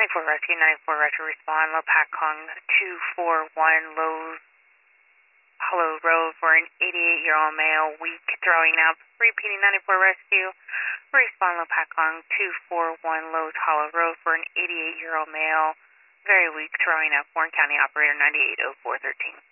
94 Rescue, 94 Rescue respond, Low Pacong 241 Lowe's Hollow Road for an 88-year-old male, weak, throwing up. Repeating 94 Rescue, respond Low Pacong 241 Lowe's Hollow Road for an 88-year-old male, very weak, throwing up. Warren County Operator 980413.